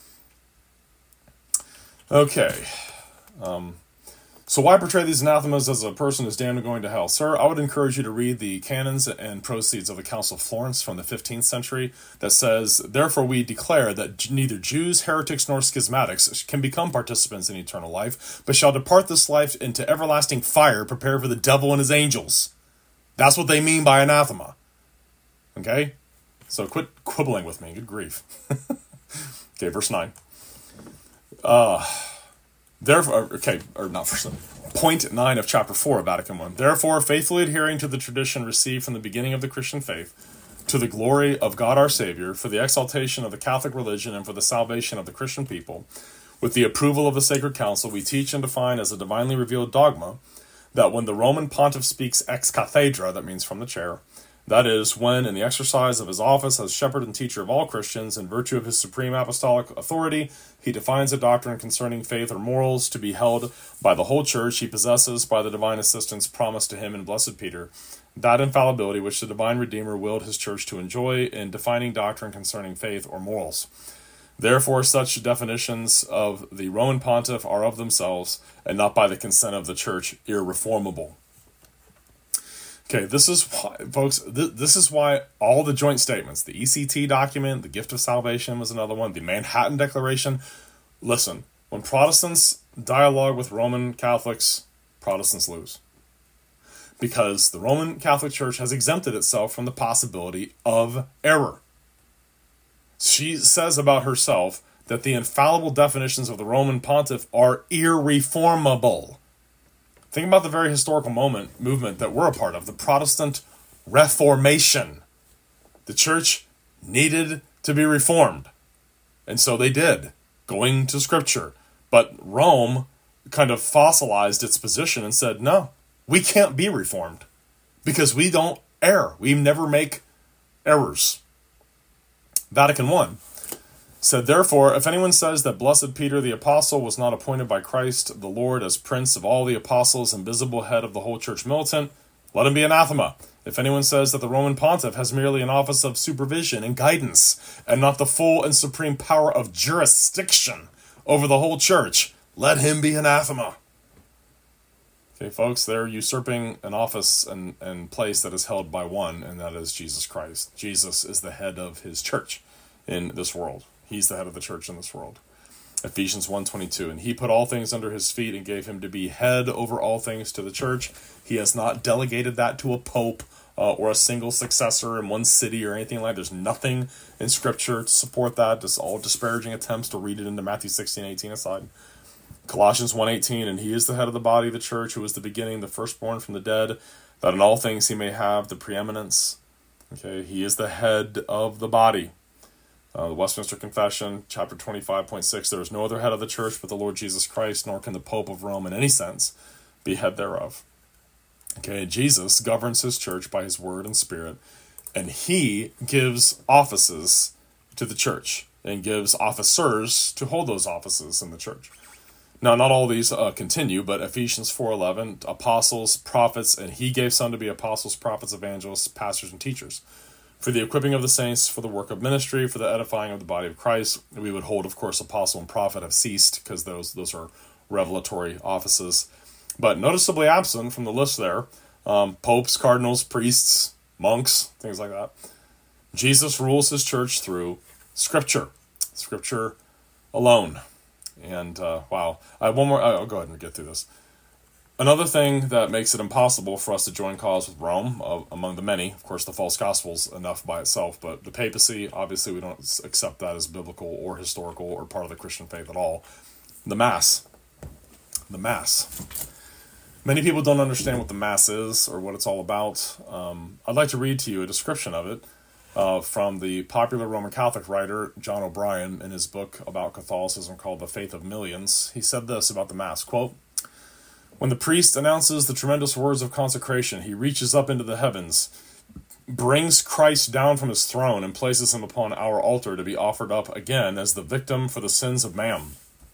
Okay, so why portray these anathemas as a person is damned and going to hell? Sir, I would encourage you to read the canons and proceeds of the Council of Florence from the 15th century that says, "Therefore we declare that neither Jews, heretics, nor schismatics can become participants in eternal life, but shall depart this life into everlasting fire prepared for the devil and his angels." That's what they mean by anathema. Okay? So quit quibbling with me. Good grief. Okay, verse 9. Point 9 of chapter 4 of Vatican I. "Therefore, faithfully adhering to the tradition received from the beginning of the Christian faith, to the glory of God our Savior, for the exaltation of the Catholic religion, and for the salvation of the Christian people, with the approval of the Sacred Council, we teach and define as a divinely revealed dogma, that when the Roman Pontiff speaks ex cathedra," that means from the chair, That is, when, in the exercise of his office as shepherd and teacher of all Christians, in virtue of his supreme apostolic authority, he defines a doctrine concerning faith or morals to be held by the whole church, he possesses, by the divine assistance promised to him in Blessed Peter, that infallibility which the divine Redeemer willed his church to enjoy in defining doctrine concerning faith or morals. Therefore, such definitions of the Roman pontiff are of themselves, and not by the consent of the church, irreformable. Okay, this is why, folks, this is why all the joint statements, the ECT document, the Gift of Salvation was another one, the Manhattan Declaration. Listen, when Protestants dialogue with Roman Catholics, Protestants lose. Because the Roman Catholic Church has exempted itself from the possibility of error. She says about herself that the infallible definitions of the Roman pontiff are irreformable. Think about the very historical movement that we're a part of, the Protestant Reformation. The church needed to be reformed. And so they did, going to Scripture. But Rome kind of fossilized its position and said, no, we can't be reformed because we don't err. We never make errors. Vatican I said, therefore, if anyone says that blessed Peter the Apostle was not appointed by Christ the Lord as prince of all the apostles and visible head of the whole church militant, let him be anathema. If anyone says that the Roman pontiff has merely an office of supervision and guidance, and not the full and supreme power of jurisdiction over the whole church, let him be anathema. Okay, folks, they're usurping an office and place that is held by one, and that is Jesus Christ. Jesus is the head of his church in this world. He's the head of the church in this world. Ephesians 1:22, and he put all things under his feet and gave him to be head over all things to the church. He has not delegated that to a pope or a single successor in one city or anything like that. There's nothing in Scripture to support that. Just all disparaging attempts to read it into Matthew 16:18 aside. Colossians 1:18, and he is the head of the body of the church, who is the beginning, the firstborn from the dead, that in all things he may have the preeminence. Okay, he is the head of the body. The Westminster Confession, chapter 25.6, there is no other head of the church but the Lord Jesus Christ, nor can the Pope of Rome in any sense be head thereof. Okay, Jesus governs his church by his word and spirit, and he gives offices to the church, and gives officers to hold those offices in the church. Now, not all these continue, but Ephesians 4:11, apostles, prophets, and he gave some to be apostles, prophets, evangelists, pastors, and teachers, for the equipping of the saints, for the work of ministry, for the edifying of the body of Christ. We would hold, of course, apostle and prophet have ceased, because those are revelatory offices. But noticeably absent from the list there, popes, cardinals, priests, monks, things like that. Jesus rules his church through Scripture. Scripture alone. And, wow. I have one more. I'll go ahead and get through this. Another thing that makes it impossible for us to join cause with Rome, among the many, of course, the false gospel's enough by itself, but the papacy, obviously we don't accept that as biblical or historical or part of the Christian faith at all. The Mass. The Mass. Many people don't understand what the Mass is or what it's all about. I'd like to read to you a description of it from the popular Roman Catholic writer John O'Brien in his book about Catholicism called The Faith of Millions. He said this about the Mass, quote, when the priest announces the tremendous words of consecration, he reaches up into the heavens, brings Christ down from his throne, and places him upon our altar to be offered up again as the victim for the sins of man.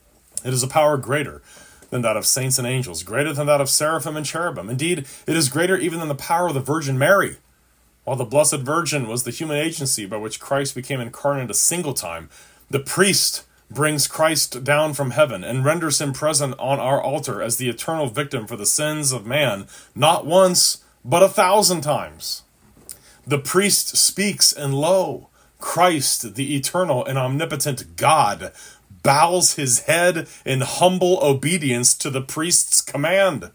It is a power greater than that of saints and angels, greater than that of seraphim and cherubim. Indeed, it is greater even than the power of the Virgin Mary. While the Blessed Virgin was the human agency by which Christ became incarnate a single time, the priest brings Christ down from heaven and renders him present on our altar as the eternal victim for the sins of man, not once, but 1,000 times. The priest speaks, and lo, Christ, the eternal and omnipotent God, bows his head in humble obedience to the priest's command.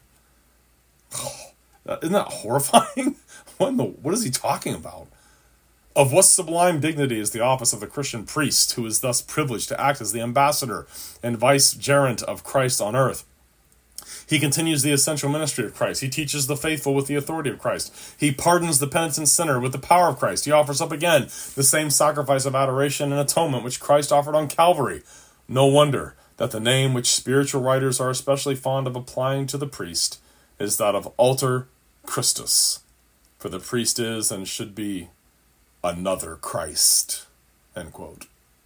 Isn't that horrifying? What is he talking about? Of what sublime dignity is the office of the Christian priest, who is thus privileged to act as the ambassador and vicegerent of Christ on earth? He continues the essential ministry of Christ. He teaches the faithful with the authority of Christ. He pardons the penitent sinner with the power of Christ. He offers up again the same sacrifice of adoration and atonement which Christ offered on Calvary. No wonder that the name which spiritual writers are especially fond of applying to the priest is that of Alter Christus, For the priest is and should be another Christ. End quote.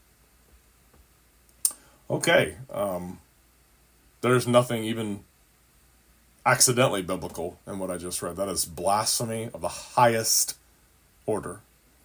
Okay. There's nothing even accidentally biblical in what I just read. That is blasphemy of the highest order.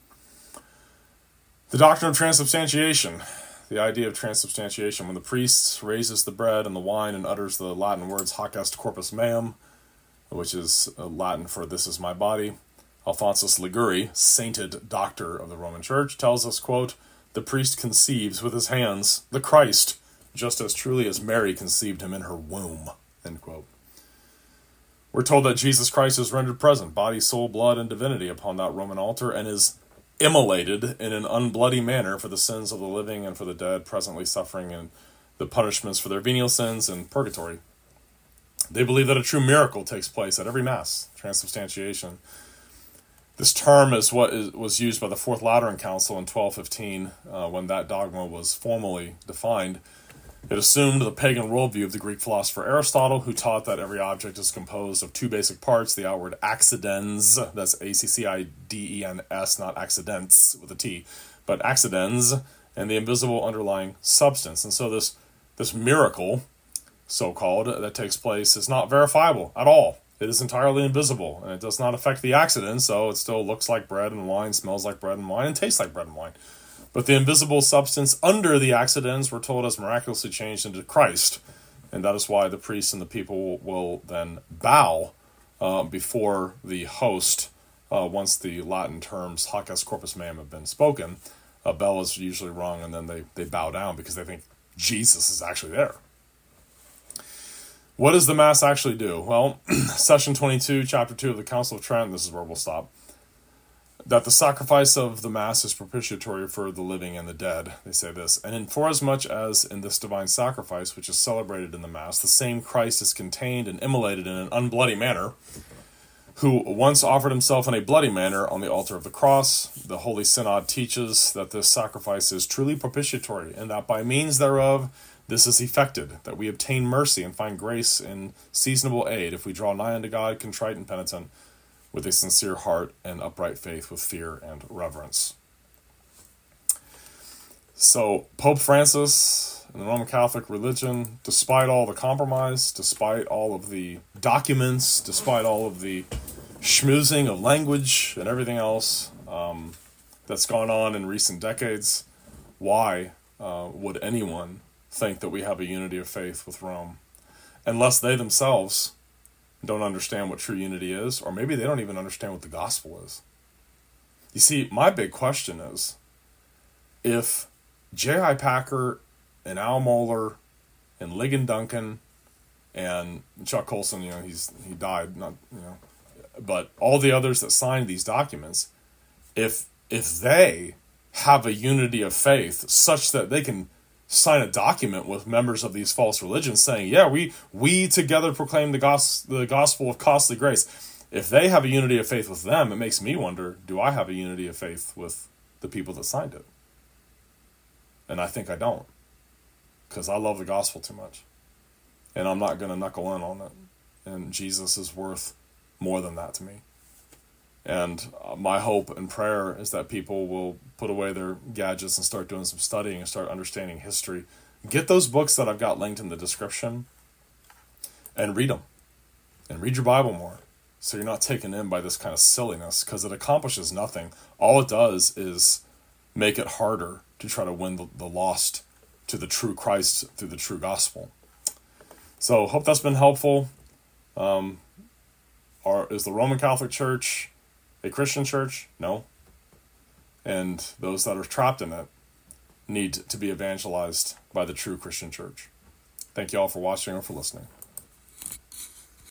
The doctrine of transubstantiation. The idea of transubstantiation. When the priest raises the bread and the wine and utters the Latin words hoc est corpus meum, which is Latin for this is my body, Alphonsus Liguri, sainted doctor of the Roman Church, tells us, quote, the priest conceives with his hands the Christ, just as truly as Mary conceived him in her womb, end quote. We're told that Jesus Christ is rendered present, body, soul, blood, and divinity upon that Roman altar, and is immolated in an unbloody manner for the sins of the living and for the dead, presently suffering in the punishments for their venial sins in purgatory. They believe that a true miracle takes place at every Mass, transubstantiation. This term is what was used by the Fourth Lateran Council in 1215 when that dogma was formally defined. It assumed the pagan worldview of the Greek philosopher Aristotle, who taught that every object is composed of two basic parts, the outward accidens, that's accidens, not accidents with a T, but accidens, and the invisible underlying substance. And so this miracle, so-called, that takes place is not verifiable at all. It is entirely invisible, and it does not affect the accident, so it still looks like bread and wine, smells like bread and wine, and tastes like bread and wine. But the invisible substance under the accidents, we're told, is miraculously changed into Christ. And that is why the priests and the people will then bow before the host once the Latin terms hoc est corpus meum have been spoken. Bell is usually wrong, and then they bow down because they think Jesus is actually there. What does the Mass actually do? Well, Session 22, Chapter 2 of the Council of Trent, this is where we'll stop, that the sacrifice of the Mass is propitiatory for the living and the dead. They say this, and inasmuch as in this divine sacrifice, which is celebrated in the Mass, the same Christ is contained and immolated in an unbloody manner, who once offered himself in a bloody manner on the altar of the cross, the Holy Synod teaches that this sacrifice is truly propitiatory, and that by means thereof this is effected, that we obtain mercy and find grace in seasonable aid if we draw nigh unto God, contrite and penitent, with a sincere heart and upright faith with fear and reverence. So Pope Francis and the Roman Catholic religion, despite all the compromise, despite all of the documents, despite all of the schmoozing of language and everything else that's gone on in recent decades, why would anyone think that we have a unity of faith with Rome? Unless they themselves don't understand what true unity is, or maybe they don't even understand what the gospel is. You see, my big question is, if J.I. Packer and Al Mohler and Ligon Duncan and Chuck Colson, he died, but all the others that signed these documents, if they have a unity of faith such that they can sign a document with members of these false religions saying, yeah, we together proclaim the gospel of costly grace. If they have a unity of faith with them, it makes me wonder, do I have a unity of faith with the people that signed it? And I think I don't, because I love the gospel too much. And I'm not going to knuckle in on it. And Jesus is worth more than that to me. And my hope and prayer is that people will put away their gadgets and start doing some studying and start understanding history. Get those books that I've got linked in the description and read them. And read your Bible more, so you're not taken in by this kind of silliness, because it accomplishes nothing. All it does is make it harder to try to win the lost to the true Christ through the true gospel. So hope that's been helpful. Is the Roman Catholic Church a Christian church? No. And those that are trapped in it need to be evangelized by the true Christian church. Thank you all for watching or for listening.